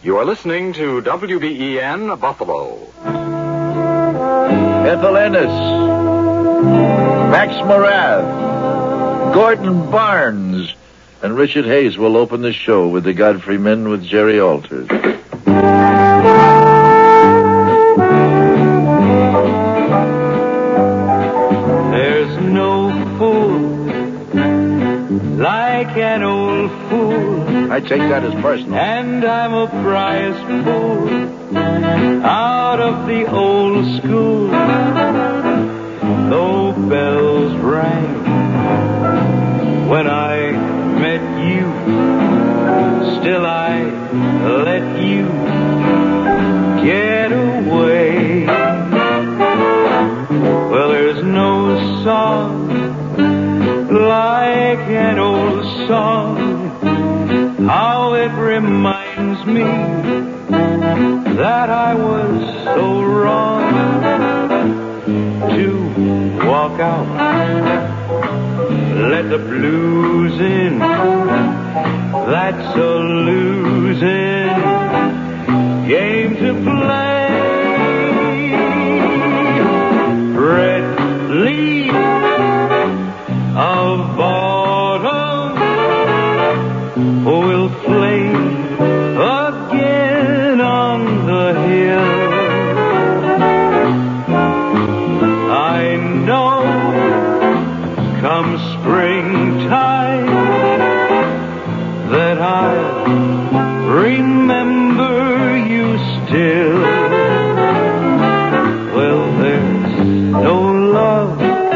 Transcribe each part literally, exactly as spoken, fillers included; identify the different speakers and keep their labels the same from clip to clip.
Speaker 1: You are listening to W B E N Buffalo.
Speaker 2: Ethel Ennis, Max Morath, Gordon Barnes, and Richard Hayes will open the show with the Godfrey Men with Jerry Alters.
Speaker 3: There's no fool like an old fool.
Speaker 2: I take that as personal.
Speaker 3: And I'm a prize fool out of the old school. Though bells rang when I met you, still I let you get away. Well, there's no song like an old song. How it reminds me that I was so wrong to walk out, let the blues in. That's a losing game to play. Red leaf of autumn will flame again on the hill. I know come springtime that I'll remember you still. Well, there's no love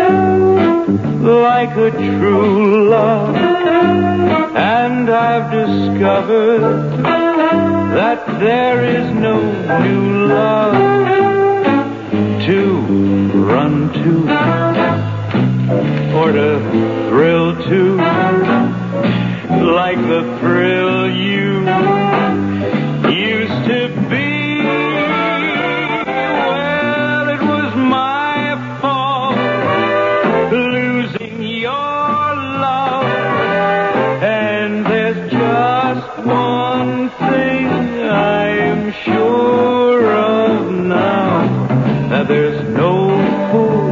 Speaker 3: like a true love, and I've discovered that there is no new love to run to or to thrill to like the thrill you used to be. Well, it was my fault losing your love, and there's just one thing I'm sure of now, that there's no fool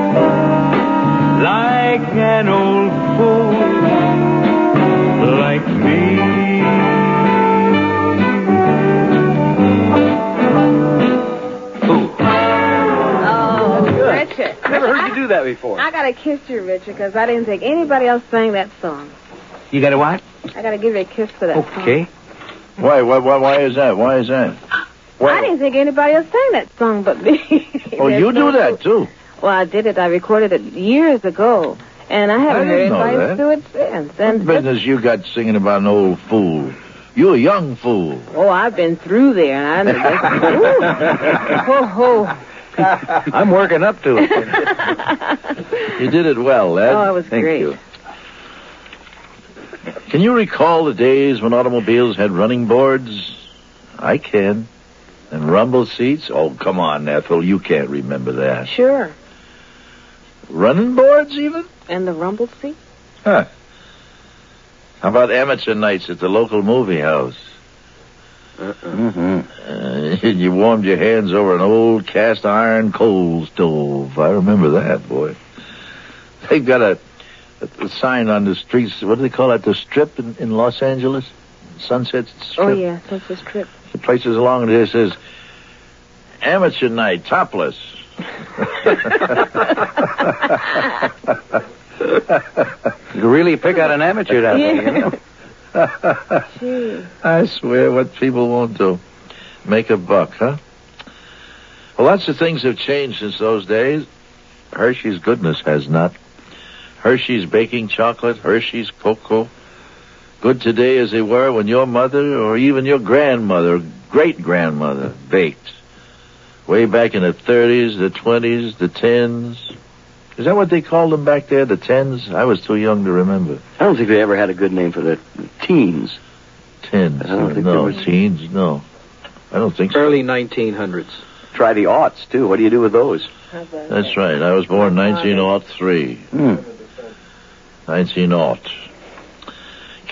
Speaker 3: like an old fool like me.
Speaker 4: Oh, Richard.
Speaker 5: Never heard you do that before.
Speaker 4: I gotta kiss you, Richard, because I didn't think anybody else sang that song.
Speaker 5: You got a what?
Speaker 4: I gotta give you a kiss for that song.
Speaker 5: Okay.
Speaker 2: Why, why, why, why is that? Why is that?
Speaker 4: Well, I didn't think anybody else sang that song but me.
Speaker 2: Oh, you do that, too?
Speaker 4: Well, I did it. I recorded it years ago, and I haven't
Speaker 2: I
Speaker 4: heard
Speaker 2: didn't know
Speaker 4: anybody
Speaker 2: that.
Speaker 4: do it since. And
Speaker 2: What business you got singing about an old fool? You a young fool.
Speaker 4: oh, I've been through there, and I know. Ho, ho.
Speaker 5: I'm working up to it.
Speaker 2: You did it well, lad.
Speaker 4: Oh, it was
Speaker 2: Thank
Speaker 4: great.
Speaker 2: you. Can you recall the days when automobiles had running boards? I can. And rumble seats? Oh, come on, Ethel. You can't remember that.
Speaker 4: Sure.
Speaker 2: Running boards, even?
Speaker 4: And the rumble seat?
Speaker 2: Huh. How about amateur nights at the local movie house?
Speaker 5: Mm-hmm.
Speaker 2: Uh, you warmed your hands over an old cast iron coal stove. I remember that, boy. They've got a, a, a sign on the streets. What do they call that? The Strip in, in Los Angeles? Sunset Strip?
Speaker 4: Oh, yeah, Sunset Strip.
Speaker 2: The places along there says, amateur night, topless.
Speaker 5: You really pick out an amateur down there, you know.
Speaker 4: Gee.
Speaker 2: I swear, what people won't do. Make a buck, huh? Well, lots of things have changed since those days. Hershey's goodness has not. Hershey's baking chocolate, Hershey's cocoa. Good today as they were when your mother or even your grandmother, great-grandmother, baked. Way back in the thirties, the twenties, the tens. Is that what they called them back there, the tens? I was too young to remember.
Speaker 5: I don't think they ever had a good name for the teens.
Speaker 2: Tens.
Speaker 5: I don't think
Speaker 2: no,
Speaker 5: there was...
Speaker 2: teens, no. I don't think so.
Speaker 6: Early nineteen hundreds.
Speaker 5: Try the aughts, too. What do you do with those?
Speaker 2: That's right. I was born nineteen oh three.
Speaker 5: Hmm.
Speaker 2: nineteen oh.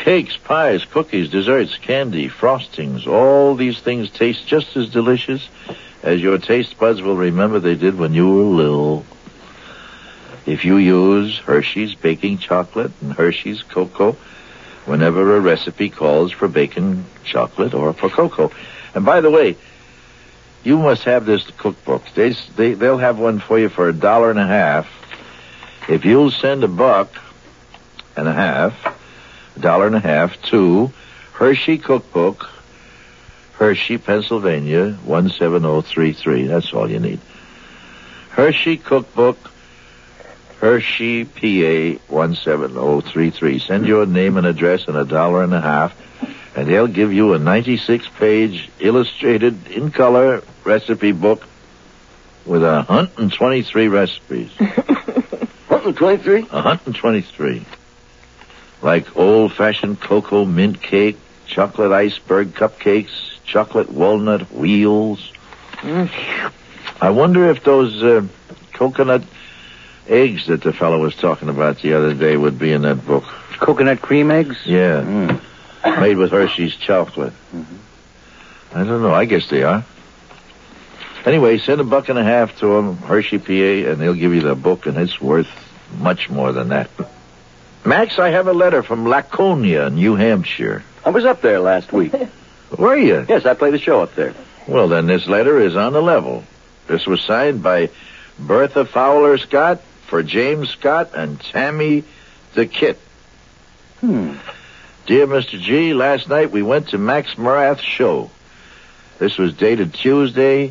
Speaker 2: Cakes, pies, cookies, desserts, candy, frostings, all these things taste just as delicious as your taste buds will remember they did when you were little. If you use Hershey's baking chocolate and Hershey's cocoa whenever a recipe calls for baking chocolate or for cocoa. And by the way, you must have this cookbook. They, they, they'll have one for you for a dollar and a half. If you'll send a buck and a half, a dollar and a half, to Hershey Cookbook, Hershey, Pennsylvania, one seven zero three three. That's all you need. Hershey Cookbook, Hershey, P A, one seven zero three three. Send your name and address and a dollar and a half, and they'll give you a ninety-six page illustrated in color recipe book with one hundred twenty-three recipes.
Speaker 5: one hundred twenty-three?
Speaker 2: one hundred twenty-three. Like old-fashioned cocoa mint cake, chocolate iceberg cupcakes, chocolate walnut wheels. Mm. I wonder if those uh, coconut eggs that the fellow was talking about the other day would be in that book.
Speaker 5: Coconut cream eggs?
Speaker 2: Yeah.
Speaker 5: Mm.
Speaker 2: Made with Hershey's chocolate. Mm-hmm. I don't know. I guess they are. Anyway, send a buck and a half to them, Hershey, P A, and they'll give you the book, and it's worth much more than that. Max, I have a letter from Laconia, New Hampshire.
Speaker 5: I was up there last week.
Speaker 2: Were you?
Speaker 5: Yes, I played a show up there.
Speaker 2: Well, then this letter is on the level. This was signed by Bertha Fowler Scott for James Scott and Tammy the Kit.
Speaker 5: Hmm.
Speaker 2: Dear Mister G, last night we went to Max Morath's show. This was dated Tuesday,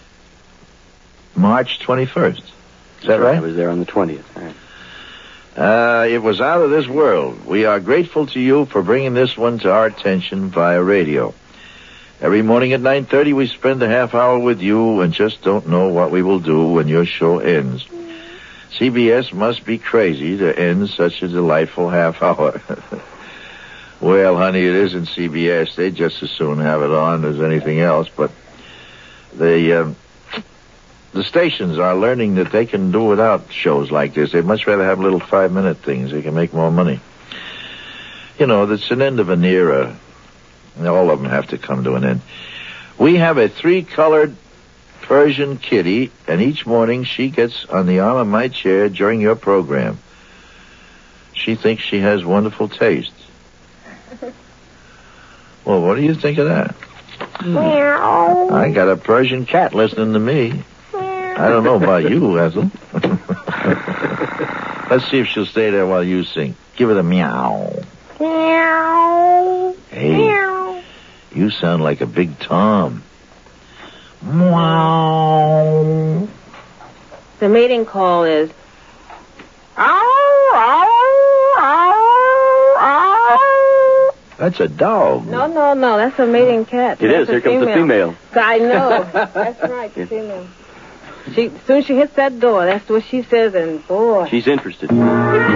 Speaker 2: March twenty-first. Is that right?
Speaker 5: I was there on the twentieth. Right.
Speaker 2: Uh, it was out of this world. We are grateful to you for bringing this one to our attention via radio. Every morning at nine thirty, we spend a half hour with you and just don't know what we will do when your show ends. C B S must be crazy to end such a delightful half hour. Well, honey, it isn't C B S. They'd just as soon have it on as anything else, but they... Um, The stations are learning that they can do without shows like this. They'd much rather have little five-minute things. They can make more money. You know, that's an end of an era. All of them have to come to an end. We have a three-colored Persian kitty, and each morning she gets on the arm of my chair during your program. She thinks she has wonderful taste. Well, what do you think of that?
Speaker 4: Meow.
Speaker 2: I got a Persian cat listening to me. I don't know about you, Ethel. Let's see if she'll stay there while you sing. Give it a meow.
Speaker 4: Meow.
Speaker 2: Hey,
Speaker 4: Meow.
Speaker 2: you sound like a big Tom. Meow.
Speaker 4: The mating call is... Ow, ow, ow, ow.
Speaker 2: That's a dog.
Speaker 4: No, no, no. That's a mating cat.
Speaker 5: It
Speaker 4: That's
Speaker 5: is. Here
Speaker 4: a
Speaker 5: comes the female.
Speaker 4: I know. That's right, the female. She, as soon as she hits that door, that's what she says, and boy.
Speaker 5: She's interested.
Speaker 4: Have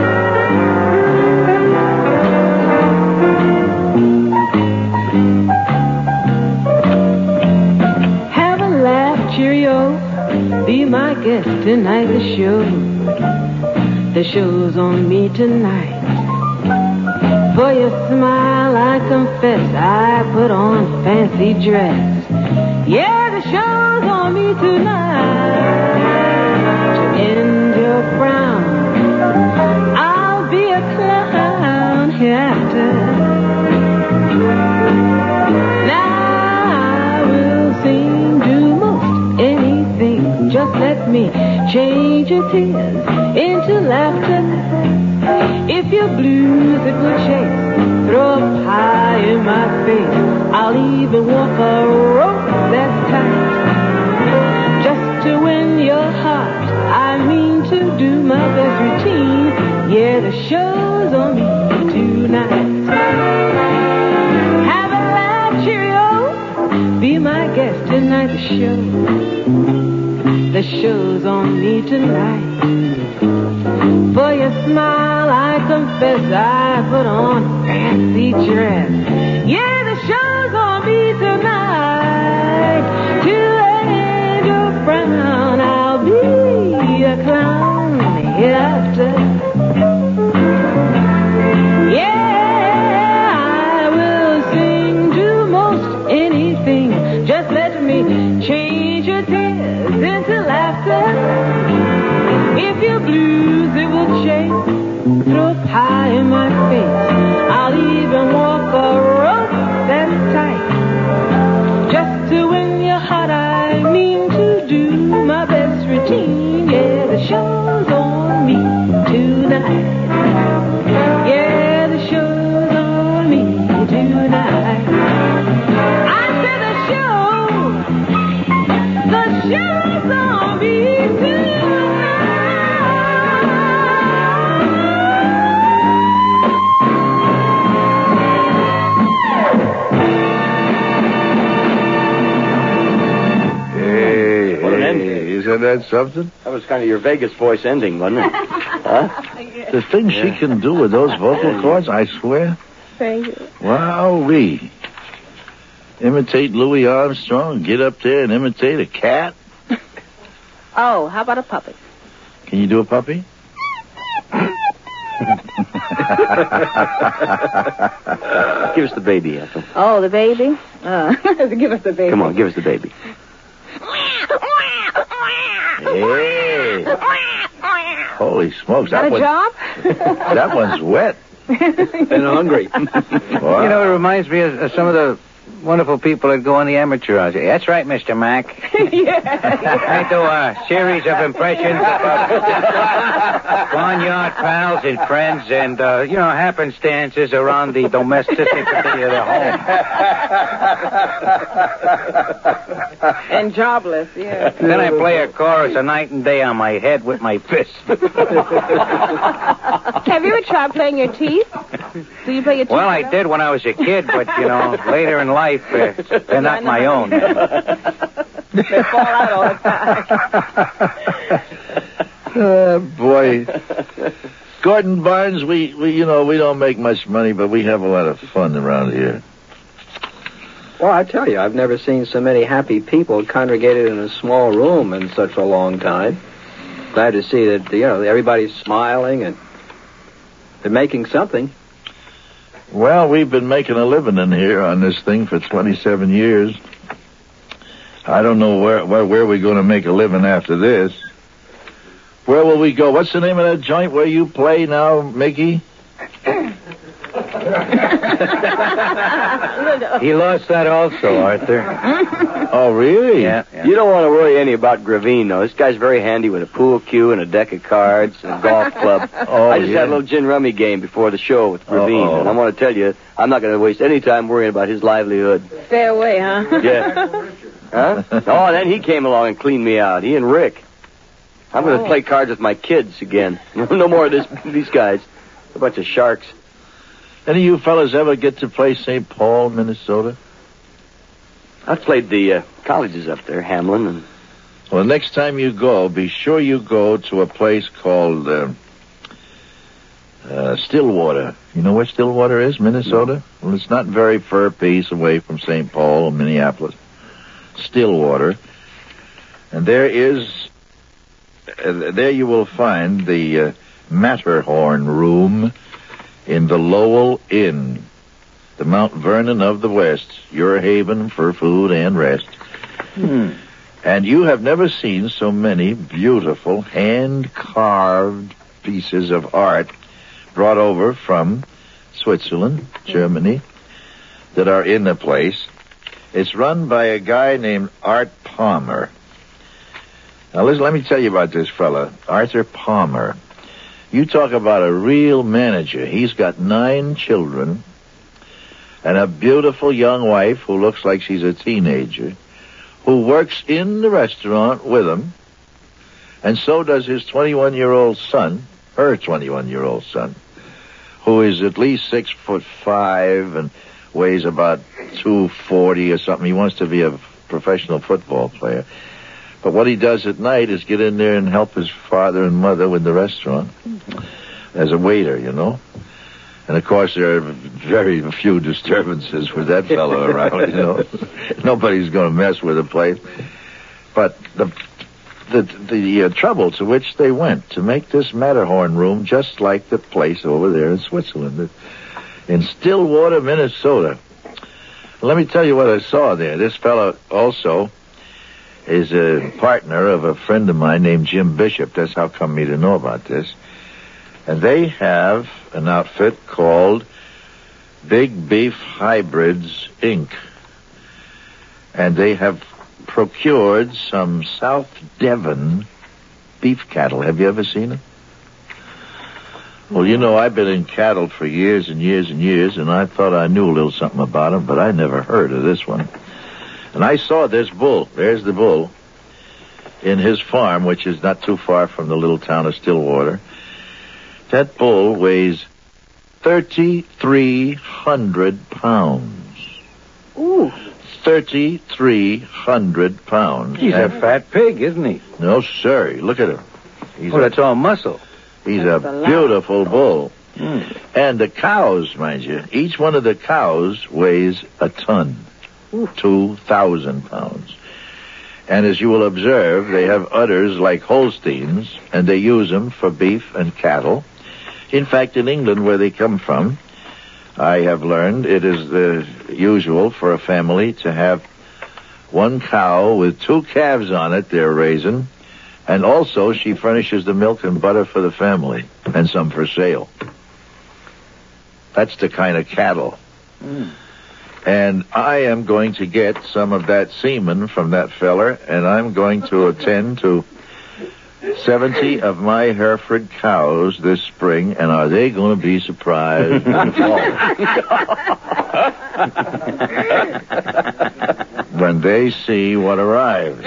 Speaker 4: a laugh, cheerio. Be my guest tonight, the show. The show's on me tonight. For your smile, I confess, I put on fancy dress. Yeah, the show's on me tonight. To end your frown, I'll be a clown hereafter. Now I will sing, do most anything. Just let me change your tears into laughter. If your blues a good chase, throw a pie in my face. I'll even walk a rope that's tight. Just to win your heart, I mean to do my best routine. Yeah, the show's on me tonight. Have a laugh, cheerio. Be my guest tonight, the show. The show's on me tonight. For your smile, I confess I put on fancy dress. Yeah, the show's on me tonight. To end your frown, I'll be a clown hereafter. Yeah,
Speaker 2: Isn't that something?
Speaker 5: That was kind of your Vegas voice ending, wasn't it? Huh?
Speaker 2: The things she can do with those vocal cords, I swear.
Speaker 4: Thank you.
Speaker 2: Wow-wee. Imitate Louis Armstrong, get up there and imitate a cat.
Speaker 4: Oh, how about a puppet?
Speaker 2: Can you do a puppy?
Speaker 5: Give us the baby, Ethel.
Speaker 4: Oh, the baby? Uh, give us the baby.
Speaker 5: Come on, give us the baby.
Speaker 2: Hey. Holy smokes.
Speaker 4: Got
Speaker 2: That
Speaker 4: a
Speaker 2: one,
Speaker 4: job?
Speaker 2: that one's wet.
Speaker 5: And hungry.
Speaker 2: Wow.
Speaker 5: You know, it reminds me of, of some of the wonderful people that go on the amateur hours. That's right, Mister Mack. I do a series of impressions about barnyard pals and friends and, uh, you know, happenstances around the domesticity of the home.
Speaker 4: And jobless, yeah.
Speaker 5: Then I play a chorus a night and day on my head with my fist.
Speaker 4: Have you ever tried playing your teeth? Do you play your teeth?
Speaker 5: Well, I did when I was a kid, but, you know, later in life, uh, they're not my own.
Speaker 4: They fall out all the time.
Speaker 2: Oh, boy. Gordon Barnes, we, we, you know, we don't make much money, but we have a lot of fun around here.
Speaker 6: Well, I tell you, I've never seen so many happy people congregated in a small room in such a long time. Glad to see that, you know, everybody's smiling and they're making something.
Speaker 2: Well, we've been making a living in here on this thing for twenty-seven years. I don't know where where, where we're going to make a living after this. Where will we go? What's the name of that joint where you play now, Mickey?
Speaker 5: He lost that also, Arthur.
Speaker 2: Oh, really?
Speaker 5: Yeah, yeah. You don't want to worry any about Gravine, though. This guy's very handy with a pool cue and a deck of cards and a golf club.
Speaker 2: Oh,
Speaker 5: I just
Speaker 2: yeah.
Speaker 5: had a little gin rummy game before the show with Gravine,
Speaker 2: Uh-oh.
Speaker 5: and I want to tell you, I'm not going to waste any time worrying about his livelihood.
Speaker 4: Stay away, huh?
Speaker 5: Yeah. Huh? Oh, then he came along and cleaned me out. He and Rick. I'm going to
Speaker 4: Oh.
Speaker 5: play cards with my kids again. No more of this, these guys. A bunch of sharks.
Speaker 2: Any of you fellas ever get to play Saint Paul, Minnesota?
Speaker 5: I played the uh, colleges up there, Hamlin, and
Speaker 2: Well, next time you go, be sure you go to a place called uh, uh, Stillwater. You know where Stillwater is, Minnesota? No. Well, it's not very far a piece away from Saint Paul or Minneapolis. Stillwater. And there is, uh, there you will find the uh, Matterhorn Room in the Lowell Inn, the Mount Vernon of the West, your haven for food and rest.
Speaker 5: Hmm.
Speaker 2: And you have never seen so many beautiful hand-carved pieces of art brought over from Switzerland, Germany, that are in the place. It's run by a guy named Art Palmer. Now, listen, let me tell you about this fella, Arthur Palmer. You talk about a real manager. He's got nine children and a beautiful young wife who looks like she's a teenager, who works in the restaurant with him, and so does his twenty-one-year-old son, her twenty-one-year-old son, who is at least six foot five and weighs about two forty or something. He wants to be a professional football player. But what he does at night is get in there and help his father and mother with the restaurant as a waiter, you know. And, of course, there are very few disturbances with that fellow around, you know. Nobody's going to mess with the place. But the the, the uh, trouble to which they went to make this Matterhorn Room just like the place over there in Switzerland, in Stillwater, Minnesota. Let me tell you what I saw there. This fellow also is a partner of a friend of mine named Jim Bishop. That's how come me to know about this. And they have an outfit called Big Beef Hybrids, Incorporated. And they have procured some South Devon beef cattle. Have you ever seen them? Well, you know, I've been in cattle for years and years and years, and I thought I knew a little something about them, but I never heard of this one. And I saw this bull, there's the bull, in his farm, which is not too far from the little town of Stillwater. That bull weighs thirty-three hundred pounds.
Speaker 4: Ooh.
Speaker 2: thirty-three hundred pounds.
Speaker 5: He's
Speaker 2: and,
Speaker 5: a fat pig, isn't he?
Speaker 2: No, sir. Look at him. He's
Speaker 5: Oh,
Speaker 2: a,
Speaker 5: that's all muscle.
Speaker 2: he's a beautiful bull.
Speaker 5: Mm.
Speaker 2: And the cows, mind you, each one of the cows weighs a ton. two thousand pounds. And as you will observe, they have udders like Holsteins, and they use them for beef and cattle. In fact, in England, where they come from, I have learned it is the usual for a family to have one cow with two calves on it they're raising, and also she furnishes the milk and butter for the family, and some for sale. That's the kind of cattle.
Speaker 5: Mm.
Speaker 2: And I am going to get some of that semen from that feller, and I'm going to attend to seventy of my Hereford cows this spring, and are they going to be surprised when they see what arrives?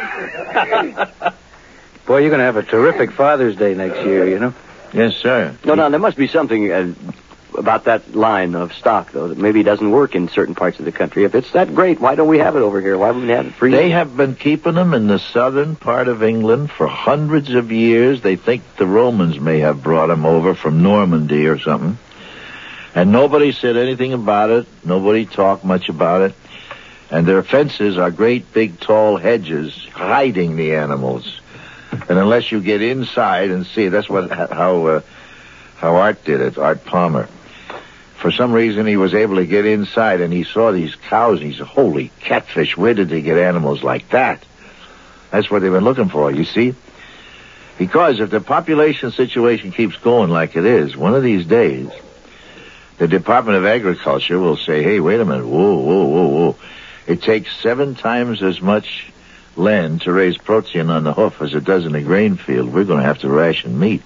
Speaker 5: Boy, you're going to have a terrific Father's Day next year, you know?
Speaker 2: Yes, sir.
Speaker 7: No, no, there must be something uh, about that line of stock, though, that maybe doesn't work in certain parts of the country. If it's that great, why don't we have it over here? Why haven't we had it for years?
Speaker 2: They have been keeping them in the southern part of England for hundreds of years. They think the Romans may have brought them over from Normandy or something. And nobody said anything about it. Nobody talked much about it. And their fences are great, big, tall hedges hiding the animals. And unless you get inside and see, that's what how uh, how Art did it, Art Palmer. For some reason, he was able to get inside, and he saw these cows, and he said, holy catfish, where did they get animals like that? That's what they've been looking for, you see? Because if the population situation keeps going like it is, one of these days, the Department of Agriculture will say, hey, wait a minute, whoa, whoa, whoa, whoa. It takes seven times as much land to raise protein on the hoof as it does in a grain field. We're going to have to ration meat.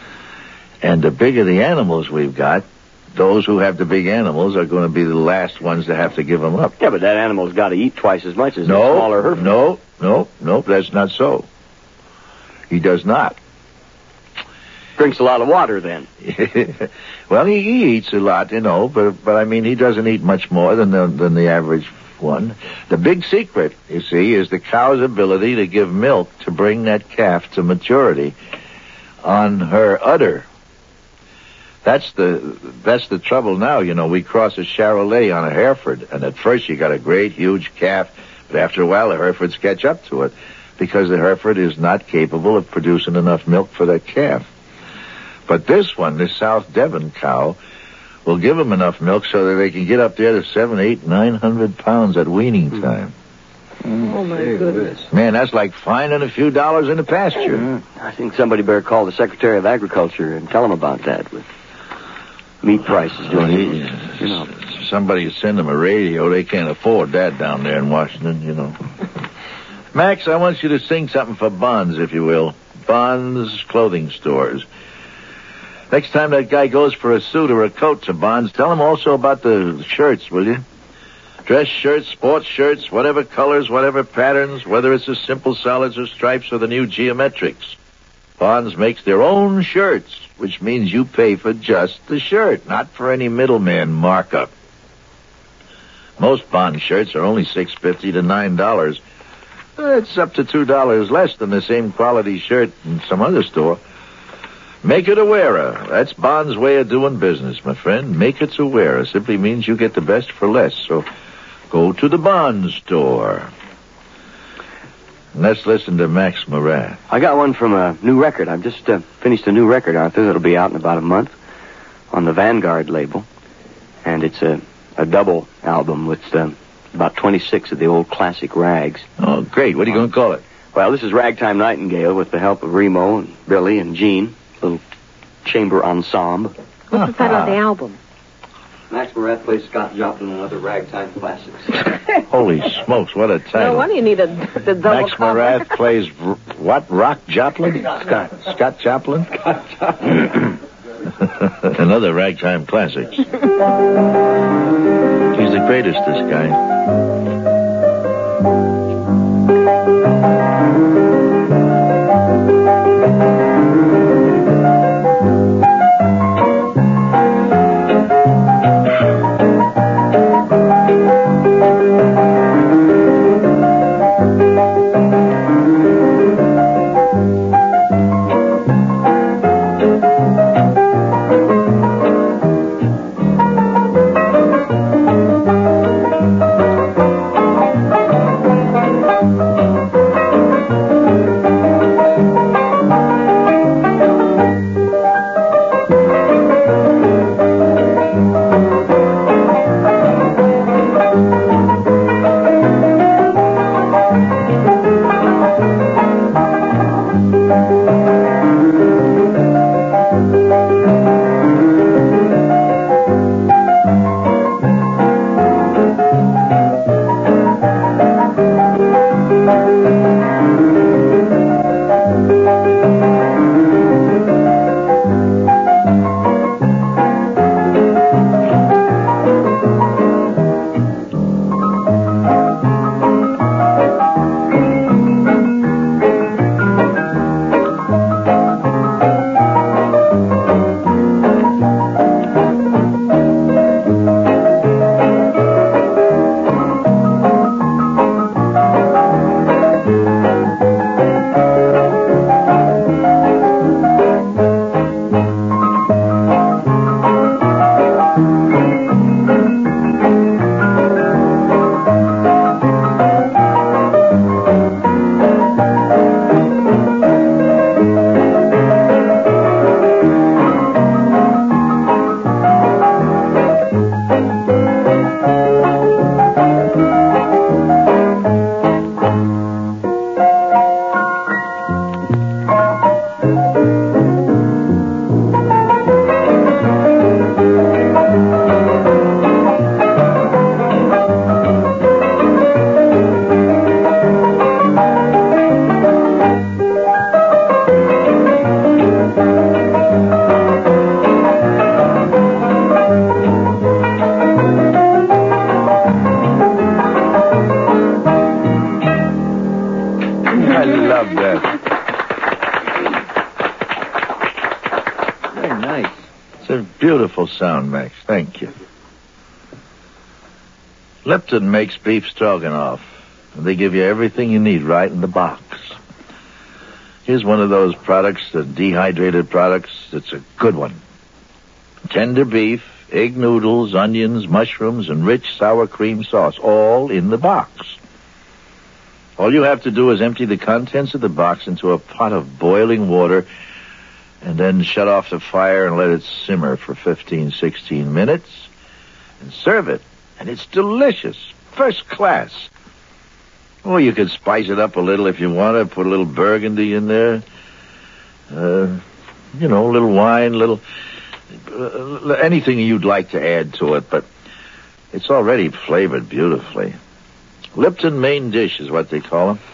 Speaker 2: And the bigger the animals we've got, those who have the big animals are going to be the last ones to have to give them up.
Speaker 7: Yeah, but that animal's got to eat twice as much as
Speaker 2: no,
Speaker 7: a smaller Hereford.
Speaker 2: No, no, no, that's not so. He does not.
Speaker 7: Drinks a lot of water, then.
Speaker 2: Well, he, he eats a lot, you know, but but I mean, he doesn't eat much more than the, than the average one. The big secret, you see, is the cow's ability to give milk to bring that calf to maturity on her udder. That's the that's the trouble now. You know, we cross a Charolais on a Hereford, and at first you got a great, huge calf, but after a while the Herefords catch up to it because the Hereford is not capable of producing enough milk for that calf. But this one, this South Devon cow, will give them enough milk so that they can get up there to seven, eight, nine hundred pounds at weaning time.
Speaker 4: Oh, my goodness.
Speaker 2: Man, that's like finding a few dollars in the pasture.
Speaker 7: Mm-hmm. I think somebody better call the Secretary of Agriculture and tell him about that with meat prices doing it. You know.
Speaker 2: Somebody send them a radio. They can't afford that down there in Washington, you know. Max, I want you to sing something for Bonds, if you will. Bonds clothing stores. Next time that guy goes for a suit or a coat to Bonds, tell him also about the shirts, will you? Dress shirts, sports shirts, whatever colors, whatever patterns, whether it's the simple solids or stripes or the new geometrics. Bonds makes their own shirts, which means you pay for just the shirt, not for any middleman markup. Most Bond shirts are only six fifty to nine dollars. It's up to two dollars less than the same quality shirt in some other store. Make it a wearer. That's Bond's way of doing business, my friend. Make it a wearer simply means you get the best for less. So go to the Bond store. Let's listen to Max Morath.
Speaker 7: I got one from a new record. I've just uh, finished a new record, Arthur, that'll be out in about a month on the Vanguard label. And it's a, a double album with uh, about twenty-six of the old classic rags.
Speaker 2: Oh, great. What are you going to call it?
Speaker 7: Well, this is Ragtime Nightingale with the help of Remo and Billy and Gene. Little chamber ensemble.
Speaker 4: What's the title of the album?
Speaker 7: Max Morath plays Scott Joplin and other ragtime classics.
Speaker 2: Holy smokes, what a title.
Speaker 4: No wonder you need a, the double
Speaker 2: Max
Speaker 4: cover.
Speaker 2: Morath plays r- what? Rock Joplin? Scott. Scott Joplin?
Speaker 7: Scott Joplin.
Speaker 2: Another ragtime classics. He's the greatest, this guy. Beautiful sound, Max. Thank you. Lipton makes beef stroganoff. And they give you everything you need right in the box. Here's one of those products, the dehydrated products. It's a good one. Tender beef, egg noodles, onions, mushrooms, and rich sour cream sauce, all in the box. All you have to do is empty the contents of the box into a pot of boiling water and then shut off the fire and let it simmer for fifteen, sixteen minutes and serve it. And it's delicious. First class. Oh, you could spice it up a little if you want to. Put a little burgundy in there. Uh, you know, a little wine, little... Uh, anything you'd like to add to it, but it's already flavored beautifully. Lipton main dish is what they call them.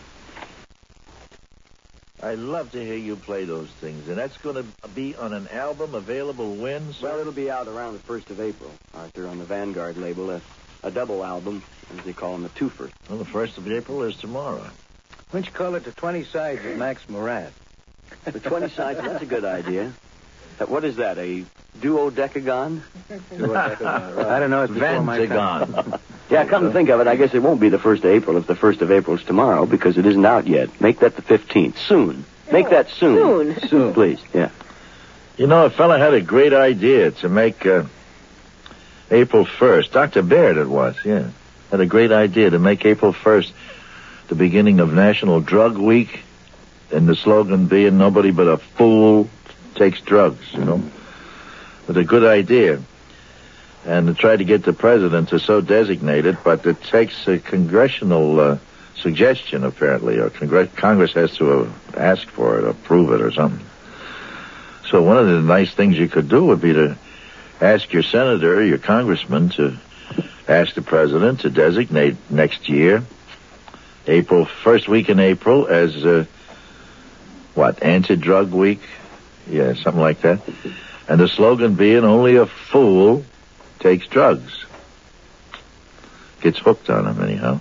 Speaker 2: I love to hear you play those things, and that's going to be on an album available when? Sir?
Speaker 7: Well, it'll be out around the first of April, Arthur, on the Vanguard label, a, a double album, as they call them, a twofer.
Speaker 2: Well, the first of April is tomorrow.
Speaker 5: Why don't you call it the twenty sides of Max Morat?
Speaker 7: The twenty sides, that's a good idea. Uh, what is that, a duodecagon?
Speaker 5: Duodecagon, right. I don't know, it's before my time.
Speaker 7: Yeah, come to think of it, I guess it won't be the first of April if the first of April's tomorrow, because it isn't out yet. Make that the fifteenth. Soon. Make that soon.
Speaker 4: Soon.
Speaker 7: Soon. Please, yeah.
Speaker 2: You know, a fella had a great idea to make uh, April first. Doctor Baird it was, yeah. Had a great idea to make April first the beginning of National Drug Week, and the slogan being nobody but a fool takes drugs, you know. But a good idea. And to try to get the president to so designate it, but it takes a congressional uh, suggestion, apparently, or Congre- Congress has to uh, ask for it, approve it, or something. So one of the nice things you could do would be to ask your senator, your congressman, to ask the president to designate next year, April, first week in April, as, uh, what, anti-drug week? Yeah, something like that. And the slogan being, only a fool takes drugs. Gets hooked on them, anyhow.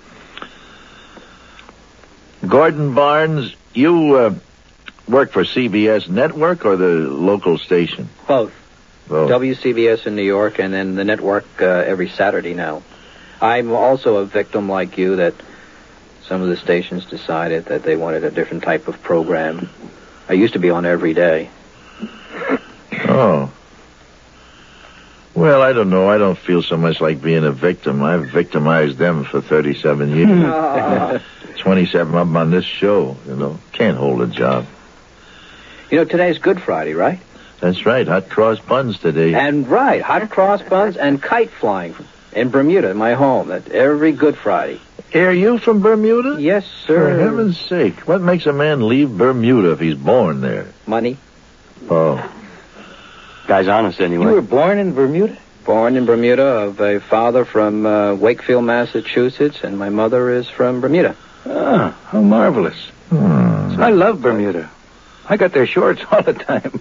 Speaker 2: Gordon Barnes, you uh, work for C B S Network or the local station?
Speaker 6: Both.
Speaker 2: Both.
Speaker 6: W C B S in New York and then the network uh, every Saturday now. I'm also a victim like you that some of the stations decided that they wanted a different type of program. I used to be on every day.
Speaker 2: Oh. Well, I don't know. I don't feel so much like being a victim. I've victimized them for thirty-seven years. twenty-seven of them on this show, you know. Can't hold a job.
Speaker 6: You know, today's Good Friday, right?
Speaker 2: That's right. Hot cross buns today.
Speaker 6: And right, hot cross buns and kite flying in Bermuda, my home, that every Good Friday.
Speaker 2: Are you from Bermuda?
Speaker 6: Yes,
Speaker 2: For
Speaker 6: sir.
Speaker 2: heaven's sake. What makes a man leave Bermuda if he's born there?
Speaker 6: Money.
Speaker 2: Oh.
Speaker 7: Guy's honest, anyway.
Speaker 5: You were born in Bermuda?
Speaker 6: Born in Bermuda of a father from uh, Wakefield, Massachusetts, and my mother is from Bermuda.
Speaker 5: Ah, how marvelous.
Speaker 2: Hmm.
Speaker 5: I love Bermuda. I got their shorts all the time.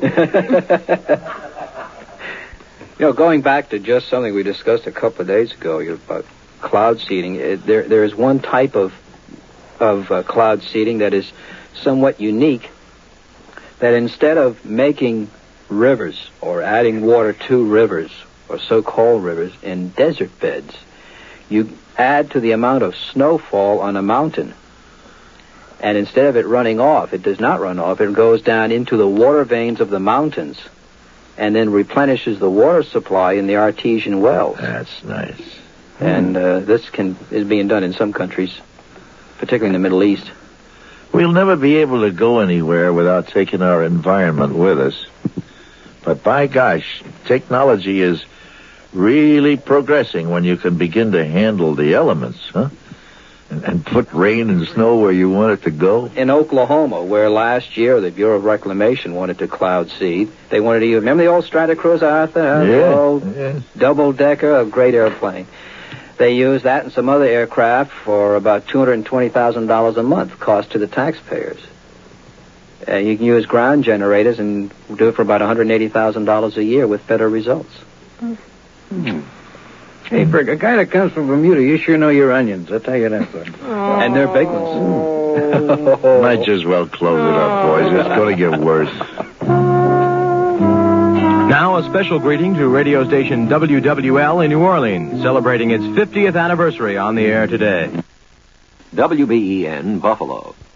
Speaker 6: You know, going back to just something we discussed a couple of days ago about cloud seeding, it, there there is one type of of uh, cloud seeding that is somewhat unique, that instead of making rivers or adding water to rivers or so-called rivers in desert beds, you add to the amount of snowfall on a mountain. And instead of it running off, it does not run off, it goes down into the water veins of the mountains and then replenishes the water supply in the artesian wells.
Speaker 2: That's nice.
Speaker 6: And uh, this can is being done in some countries, particularly in the Middle East.
Speaker 2: We'll never be able to go anywhere without taking our environment with us. But by gosh, technology is really progressing when you can begin to handle the elements, huh? And, and put rain and snow where you want it to go.
Speaker 6: In Oklahoma, where last year the Bureau of Reclamation wanted to cloud seed, they wanted to use, remember the old Stratocruiser out there?
Speaker 2: Yeah,
Speaker 6: The old
Speaker 2: yeah.
Speaker 6: double-decker, a great airplane. They used that and some other aircraft for about two hundred twenty thousand dollars a month, cost to the taxpayers. Uh, you can use ground generators and do it for about one hundred eighty thousand dollars a year with better results.
Speaker 5: Hmm. Hey, for a guy that comes from Bermuda, you sure know your onions. I'll tell you that.
Speaker 6: Oh. And they're big ones.
Speaker 2: Might as well close it up, boys. It's going to get worse.
Speaker 8: Now, a special greeting to radio station W W L in New Orleans, celebrating its fiftieth anniversary on the air today.
Speaker 1: W B E N Buffalo.